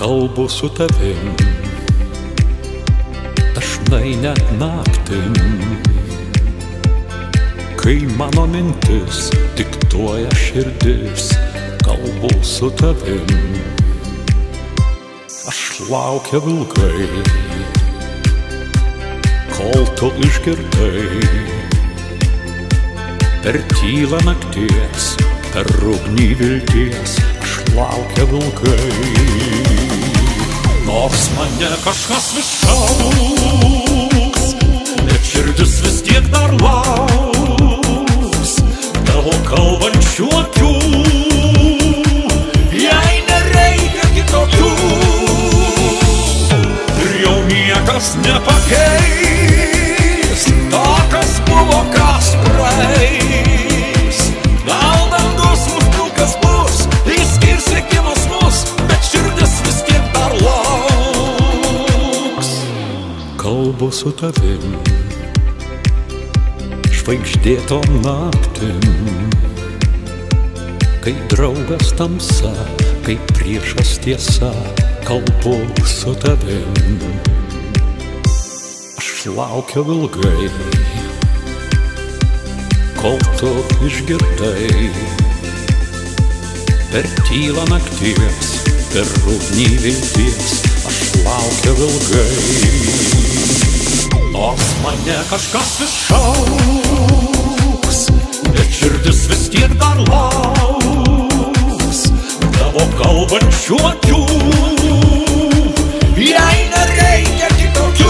kalbu su tavim, dažnai net naktim, kai mano mintis diktuoja širdis, kalbu su tavim. Aš laukiau ilgai, kol tu išgirdai, per tylą nakties, per ugnį vilties. Aš laukiau ilgai, nors mane kažkas vis šauks, bet širdis vis tiek dar lauks tavo kalbančių akių. Jei nereikia kitokių ir jau niekas nepakeis to, kas buvo, kas praeis. Gal dangus mus pilkas bus, išskirs likimas mus, bet širdis vis tiek dar lauks. Kalbu su tavim, žvaigždėtom naktim, kai draugas tamsa, kai priešas tiesa. Kalbu su tavim. Aš laukiau ilgai, kol tu išgirdai, per tylą nakties, per ugnį vilties. Aš laukiau ilgai, nors mane kažkas vis šauks, bet širdis vis tiek dar lauks tavo kalbančių akių. Jei nereikia kitokių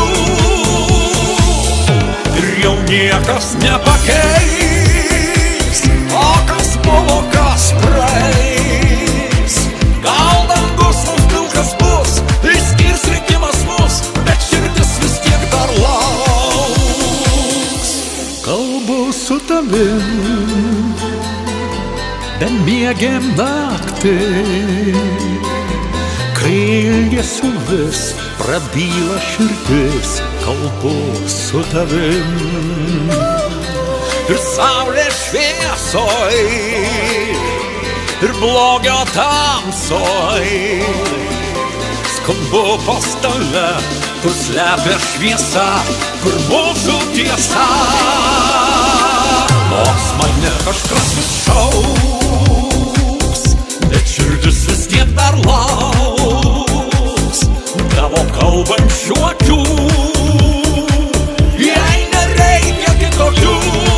ir jau niekas nepakeis to, kas buvo, kas praeis. Gal dangus mums pilkas bus, išskirs likimas mus, bet širdis vis tiek dar lauks. Kalbu su tavim, bemiegėm naktį, kai ilgesiu vis prabyla širdis. Kalbu su tavim ir saulės šviesoj, ir blogio tamsoj. Skambu pas tave, kur slepia šviesa, kur mūsų tiesa. Nors mane kažkas vis šauks, bet širdis vis tiek dar lauks tavo kalbančių akių. Jei nereikia kitokių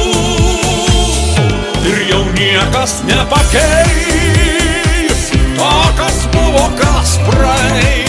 ir jau niekas nepakeis to, kas buvo, kas praeis.